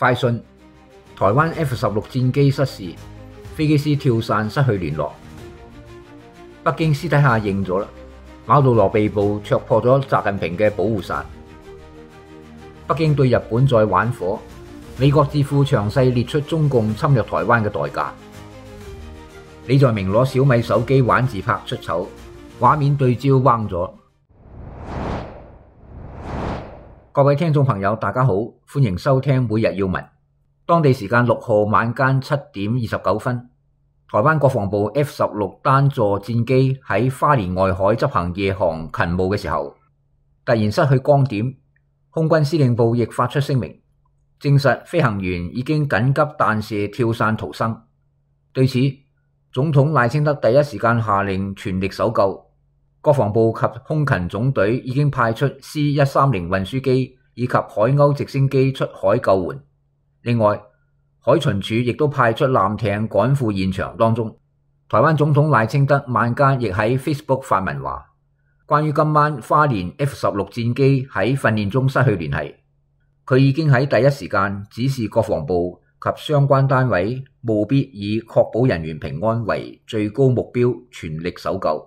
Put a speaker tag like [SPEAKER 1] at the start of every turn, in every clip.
[SPEAKER 1] 快訊：台灣 F-16戰機失事，飛機師跳傘失去聯絡。北京私底下認咗啦，馬杜羅被捕戳破咗習近平嘅保護傘。北京對日本再玩火，美國智庫詳細列出中共侵略台灣嘅代價。李在明攞小米手機玩自拍出醜，畫面對焦彎咗。各位聽眾朋友，大家好，歡迎收聽每日要聞。當地時間6號晚間7點29分，台灣國防部 F-16單座戰機喺花蓮外海執行夜航勤務嘅時候，突然失去光點。空軍司令部亦發出聲明，證實飛行員已經緊急彈射跳傘逃生。對此，總統賴清德第一時間下令全力搜救。國防部及空勤總隊已經派出 C-130運輸機以及海鷗直升機出海救援。另外，海巡署亦都派出艦艇趕赴現場當中。台灣總統賴清德晚間亦喺 Facebook 發文話，關於今晚花蓮 F-16戰機喺訓練中失去聯繫，佢已經喺第一時間指示國防部及相關單位務必以確保人員平安為最高目標，全力搜救。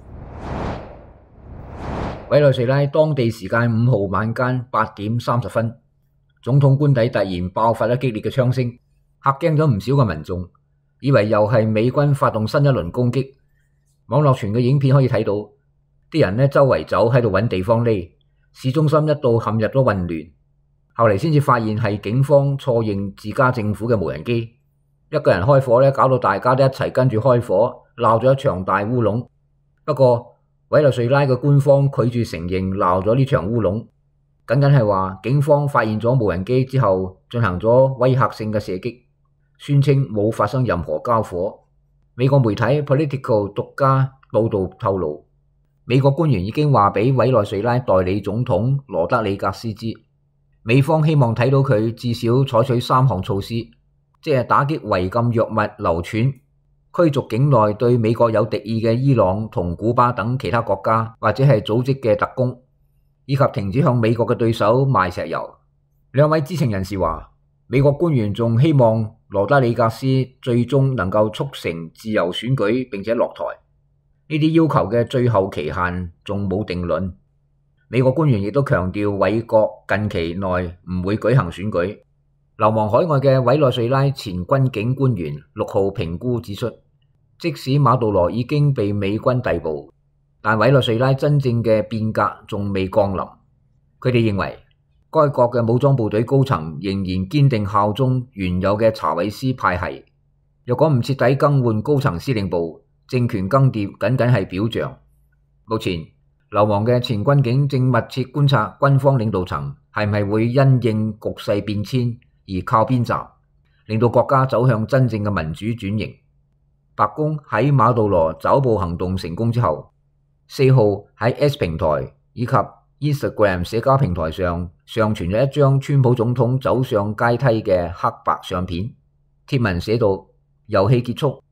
[SPEAKER 1] 委內瑞拉當地時間5號晚間8點30分，總統官邸突然爆發咗激烈嘅槍聲，嚇驚咗唔少嘅民眾，以為又係美軍發動新一輪攻擊。網絡傳嘅影片可以睇到，啲人周圍走喺度揾地方匿，市中心一度陷入咗混亂。後嚟先至發現係警方錯認自家政府嘅無人機，一個人開火搞到大家都一齊跟住開火，鬧咗一場大烏龍。不過委內瑞拉嘅官方拒絕承認鬧咗呢場烏龍，僅係話警方發現咗無人機之後進行咗威嚇性嘅射擊，宣稱冇發生任何交火。美國媒體 Politico 獨家報道透露，美國官員已經話俾委內瑞拉代理總統羅德里格斯知，美方希望睇到佢至少採取3項措施，即係打擊違禁藥物流竄，驅逐境內對美國有敵意嘅伊朗同古巴等其他國家或者係組織嘅特工，以及停止向美國嘅對手賣石油。兩位知情人士話，美國官員仲希望羅德里格斯最終能夠促成自由選舉並且落台。呢啲要求嘅最後期限仲冇定論。美國官員亦都強調，委國近期內唔會舉行選舉。流亡海外嘅委內瑞拉前軍警官員6號評估指出，即使馬杜羅已經被美軍逮捕，但委內瑞拉真正嘅變革仲未降臨。佢哋認為，該國嘅武裝部隊高層仍然堅定效忠原有嘅查韋斯派系。若果唔徹底更換高層司令部，政權更迭僅係表象。目前流亡嘅前軍警正密切觀察軍方領導層係咪會因應局勢變遷而靠邊站，令到國家走向真正嘅民主轉型。白宮喺馬杜羅抓捕行動成功之後，4號喺 S 平台以及 Instagram 社交平台上傳咗一張川普總統走上階梯嘅黑白相片。貼文寫道：遊戲結束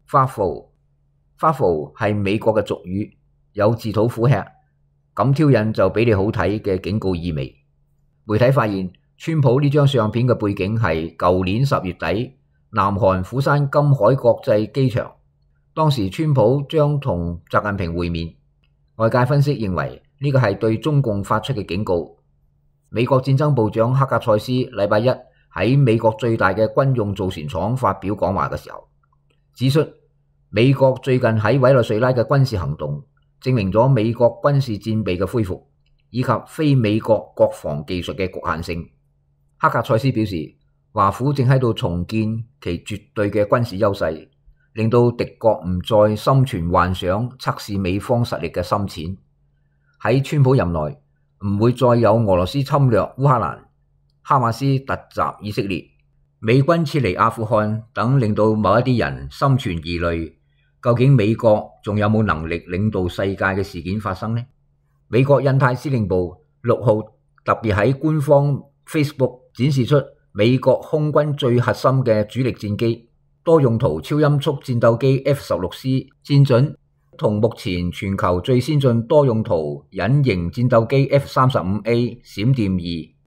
[SPEAKER 1] Fuffle 係美國嘅俗語，有自討苦吃，咁挑釁就俾你好睇嘅警告意味。媒體發現川普呢張相片嘅背景係舊年10月底南韓釜山金海國際機場，當時川普將同習近平會面。外界分析認為呢個係對中共發出嘅警告。美國戰爭部長克格塞斯禮拜一喺美國最大嘅軍用造船廠發表講話嘅時候，指出美國最近喺委內瑞拉嘅軍事行動證明咗美國軍事戰備嘅恢復，以及非美國國防技術嘅局限性。克格塞斯表示，華府正喺度重建其絕對嘅軍事優勢，令到敵國唔再心存幻想，測試美方實力嘅深淺。喺川普任內，唔會再有俄羅斯侵略烏克蘭、哈馬斯突襲以色列、美軍撤離阿富汗等，令到某一啲人心存疑慮。究竟美國仲有冇能力領導世界嘅事件發生呢？美國印太司令部6號特別喺官方 Facebook 展示出美國空軍最核心嘅主力戰機多用途超音速戰鬥機 F-16C 戰準，同目前全球最先進多用途隱形戰鬥機 F-35A 閃電2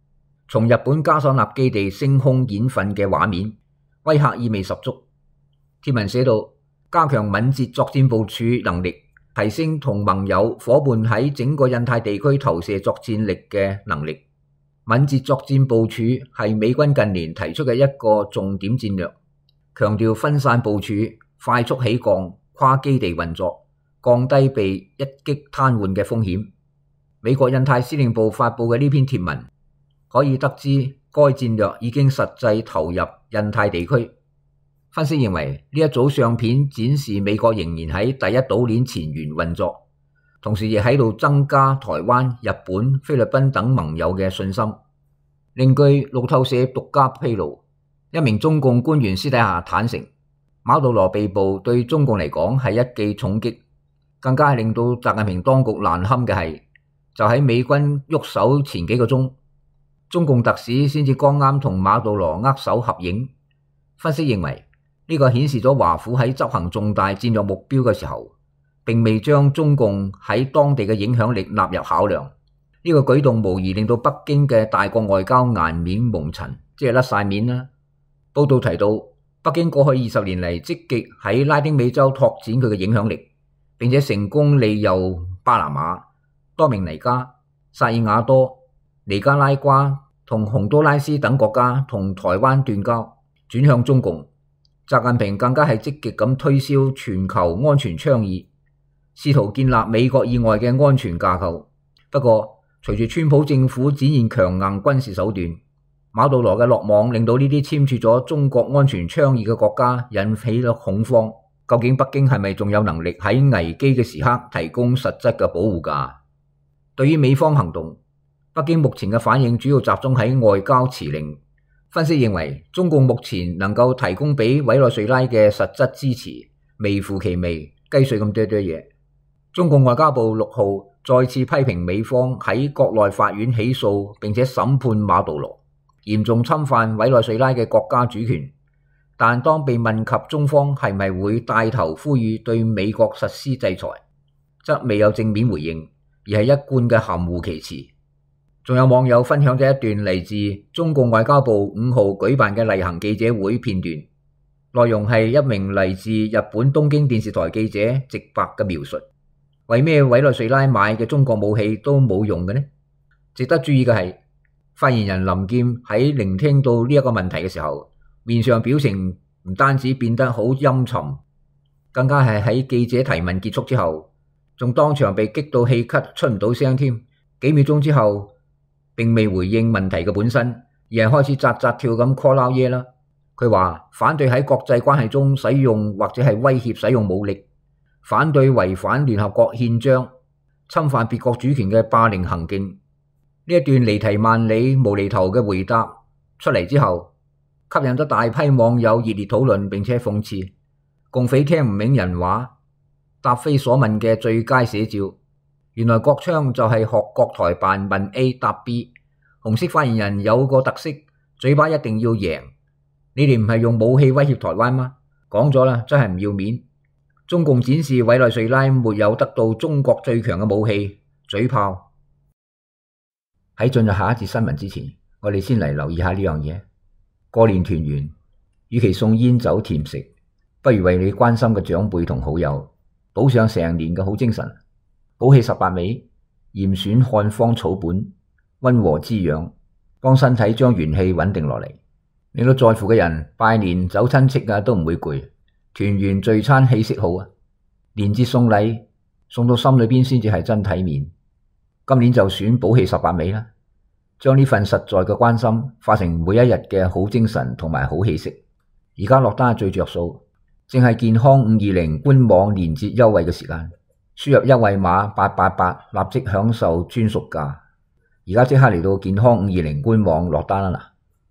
[SPEAKER 1] 從日本加索納基地升空演訓嘅畫面，威嚇意味十足。貼文寫道：加強敏捷作戰部署能力，提升同盟友夥伴喺整個印太地區投射作戰力嘅能力。敏捷作戰部署係美軍近年提出嘅一個重點戰略，強調分散部署、快速起降、跨基地運作，降低被一擊癱瘓嘅風險。美國印太司令部發布嘅呢篇貼文，可以得知該戰略已經實際投入印太地區。分析認為，呢一組相片展示美國仍然喺第一島鏈前沿運作，同時亦喺度增加台灣、日本、菲律賓等盟友嘅信心。另據路透社獨家披露，一名中共官員私底下坦承，馬杜羅被捕對中共嚟講係一記重擊，更加係令到習近平當局難堪嘅係，就喺美軍喐手前幾個鐘，中共特使先至剛啱同馬杜羅握手合影。分析認為，呢個顯示咗華府喺執行重大戰略目標嘅時候，並未將中共喺當地嘅影響力納入考量。呢個舉動無疑令到北京嘅大國外交顏面蒙塵，即係甩晒面啦。報道提到，北京過去20年嚟積極喺拉丁美洲拓展佢嘅影響力，並且成功利誘巴拿馬、多明尼加、薩爾瓦多、尼加拉瓜同洪都拉斯等國家同台灣斷交，轉向中共。習近平更加係積極咁推銷全球安全倡議，試圖建立美國以外嘅安全架構。不過，隨住川普政府展現強硬軍事手段，馬杜羅嘅落網令到呢啲簽署咗中國安全倡議嘅國家引起咗恐慌。究竟北京係咪仲有能力喺危機嘅時刻提供實質嘅保護㗎？對於美方行動，北京目前嘅反應主要集中喺外交辭令。分析認為，中共目前能夠提供俾委內瑞拉嘅實質支持微乎其微，雞碎咁多嘢。中共外交部6號再次批評美方喺國內法院起訴並且審判馬杜羅，嚴重侵犯委內瑞拉嘅國家主權。但當被問及中方係咪會帶頭呼籲對美國實施制裁，則未有正面回應，而係一貫嘅含糊其辭。仲有網友分享咗一段嚟自中共外交部5號舉辦嘅例行記者會片段，內容係一名嚟自日本東京電視台記者直白嘅描述：為咩委內瑞拉買嘅中國武器都冇用嘅呢？值得注意嘅係，發言人林劍喺聆聽到呢一個問題嘅時候，面上表情唔單止變得好陰沉，更加係喺記者提問結束之後，仲當場被激到氣咳出唔到聲添。幾秒鐘之後，並未回應問題嘅本身，而係開始扎扎跳咁 call out 嘢啦。佢話反對喺國際關係中使用或者係威脅使用武力，反對違反聯合國憲章、侵犯別國主權嘅霸凌行徑。呢一段離題萬里、無厘頭嘅回答出嚟之後，吸引咗大批網友熱烈討論並且諷刺，共匪聽唔明人話，答非所問嘅最佳寫照。原來國昌就係學國台辦問 A 答 B， 紅色發言人有個特色，嘴巴一定要贏。你哋唔係用武器威脅台灣嗎？講咗啦，真係唔要面。中共展示委內瑞拉沒有得到中國最強嘅武器，嘴炮。喺進入下一節新聞之前，我哋先嚟留意下呢樣嘢。過年團圓，與其送煙酒甜食，不如為你關心嘅長輩同好友補上成年嘅好精神。補氣18味，嚴選漢方草本，溫和滋養，幫身體將元氣穩定落嚟，令到在乎嘅人拜年走親戚都唔會攰，團圓聚餐氣息好啊！年節送禮，送到心裏邊先至係真體面。今年就選補氣18味啦，將呢份實在嘅關心化成每一日嘅好精神同埋好氣息。而家落單最着數，正係健康520官網年節優惠嘅時間。輸入優惠碼888，立即享受專屬價。而家即刻嚟到健康520官網落單啦！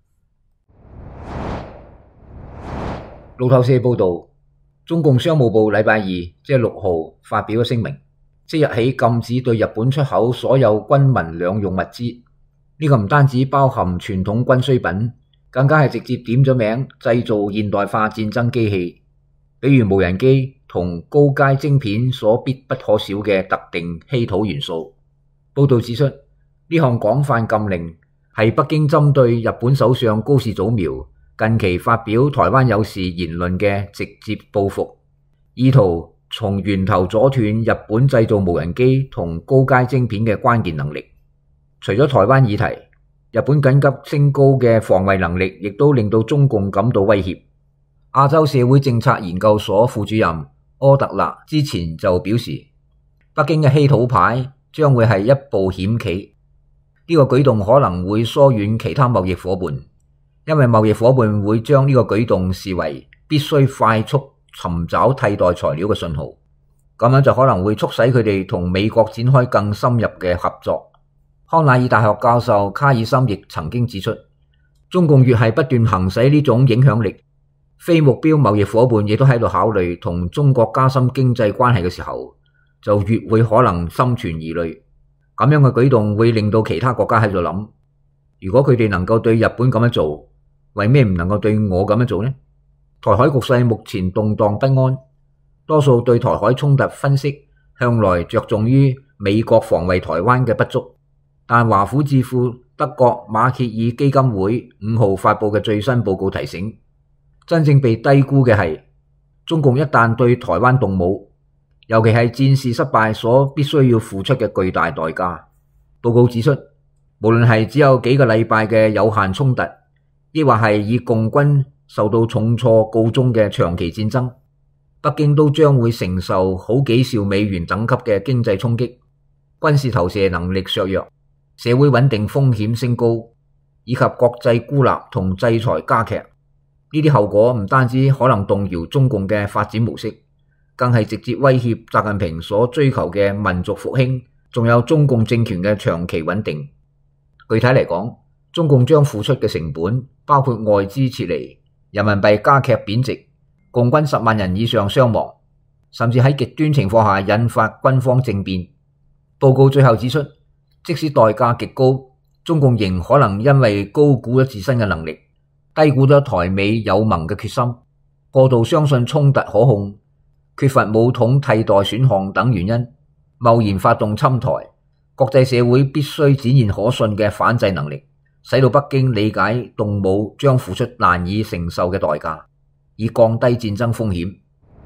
[SPEAKER 1] 路透社報道，中共商務部禮拜二即係6號發表咗聲明，即日起禁止對日本出口所有軍民兩用物資。呢個唔單止包含傳統軍需品，更加係直接點咗名製造現代化戰爭機器，比如無人機同高階晶片所必不可少嘅特定稀土元素。報道指出，呢項廣泛禁令係北京針對日本首相高市早苗近期發表台灣有事言論嘅直接報復，意圖從源頭阻斷日本製造無人機同高階晶片嘅關鍵能力。除咗台灣議題，日本緊急升高嘅防衛能力亦都令到中共感到威脅。亞洲社會政策研究所副主任柯特勒之前就表示，北京嘅稀土牌將會係一步險棋，呢個舉動可能會疏遠其他貿易夥伴，因為貿易夥伴會將呢個舉動視為必須快速尋找替代材料嘅信號，咁樣就可能會促使佢哋同美國展開更深入嘅合作。康乃爾大學教授卡爾森亦曾經指出，中共越係不斷行使呢種影響力，非目標貿易夥伴亦都喺度考慮同中國加深經濟關係嘅時候，就越會可能心存疑慮。咁樣嘅舉動會令到其他國家喺度諗，如果佢哋能夠對日本咁樣做，為咩唔能夠對我咁樣做呢？台海局勢目前動盪不安，多數對台海衝突分析向來着重於美國防衛台灣嘅不足，但華府智庫德國馬歇爾基金會5號發佈嘅最新報告提醒，真正被低估嘅係中共一旦對台灣動武，尤其係戰事失敗所必須要付出嘅巨大代價。報告指出，無論係只有幾個禮拜嘅有限衝突，亦或係以共軍受到重挫告終嘅長期戰爭，北京都將會承受好幾兆美元等級嘅經濟衝擊，軍事投射能力削弱，社會穩定風險升高，以及國際孤立同制裁加劇。呢啲後果唔單止可能動搖中共嘅發展模式，更係直接威脅習近平所追求嘅民族復興，仲有中共政權嘅長期穩定。具體嚟講，中共將付出嘅成本包括外資撤離、人民幣加劇貶值、共軍10萬人以上傷亡，甚至喺極端情況下引發軍方政變。報告最後指出，即使代價極高，中共仍可能因為高估咗自身嘅能力，低估咗台美友盟嘅決心，過度相信衝突可控，缺乏武統替代選項等原因，貿然發動侵台。國際社會必須展現可信嘅反制能力，使到北京理解動武將付出難以承受嘅代價，以降低戰爭風險。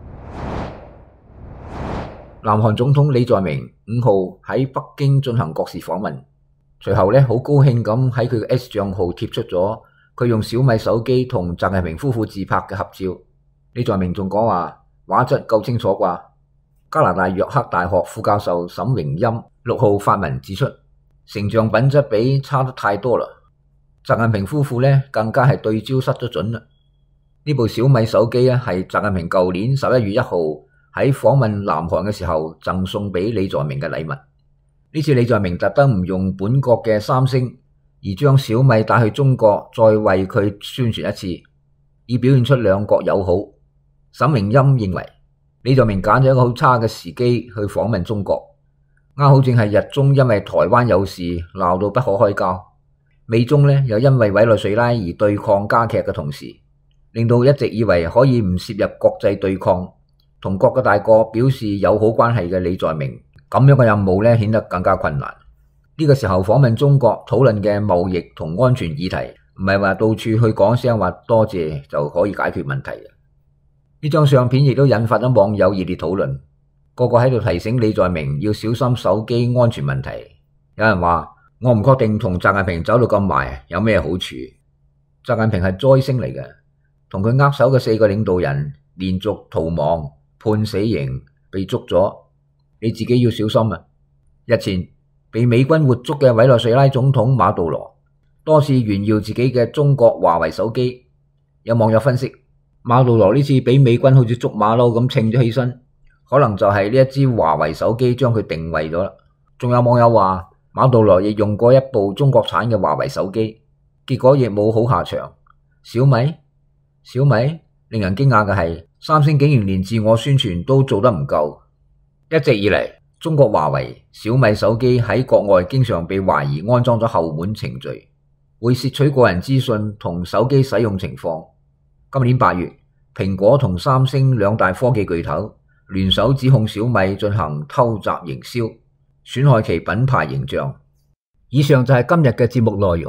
[SPEAKER 1] 南韓總統李在明5號喺北京進行國事訪問，隨後好高興咁喺佢嘅 X 賬號貼出咗佢用小米手機同習近平夫婦自拍嘅合照。李在明仲講話，畫質夠清楚啩？加拿大約克大學副教授沈榮欽6號發文指出，成像品質比差得太多啦。習近平夫婦更加係對焦失咗準啦。呢部小米手機係習近平舊年11月1號喺訪問南韓嘅時候贈送俾李在明嘅禮物。呢次李在明特登唔用本國嘅三星，而將小米帶去中國，再為佢宣傳一次，以表現出兩國友好。沈榮欽認為，李在明揀咗一個好差嘅時機去訪問中國，啱好正係日中因為台灣有事鬧到不可開交，美中又因為委內瑞拉而對抗加劇嘅同時，令到一直以為可以唔涉入國際對抗，同各個大國表示友好關係嘅李在明，咁樣嘅任務顯得更加困難。呢個時候訪問中國討論嘅貿易同安全議題，唔係話到處去講聲話多謝就可以解決問題。呢張相片亦都引發咗網友熱烈討論，個個喺度提醒李在明要小心手機安全問題。有人話，我唔確定同習近平走到咁埋有咩好處。習近平係災星嚟嘅，同佢握手嘅4個領導人連續逃亡、判死刑、被捉咗，你自己要小心啊！日前被美軍活捉嘅委內瑞拉總統馬杜羅多次炫耀自己嘅中國華為手機，有網友分析，馬杜羅呢次俾美軍好似捉馬騮咁稱咗起身，可能就係呢一支華為手機將佢定位咗啦。仲有網友話，馬杜羅亦用過一部中國產嘅華為手機，結果亦冇好下場。小米令人驚訝嘅係，三星竟然連自我宣傳都做得唔夠。一直以嚟，中國華為、小米手機喺國外經常被懷疑安裝咗後門程序，會竊取個人資訊同手機使用情況。今年8月，蘋果同三星兩大科技巨頭聯手指控小米進行偷襲營銷，損害其品牌形象。以上就係今日嘅節目內容，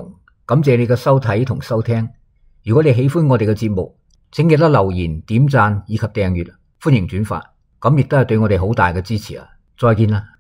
[SPEAKER 1] 感謝你嘅收睇同收聽。如果你喜歡我哋嘅節目，請記得留言、點讚以及訂閱，歡迎轉發，咁亦都係對我哋好大嘅支持啊！再見啦。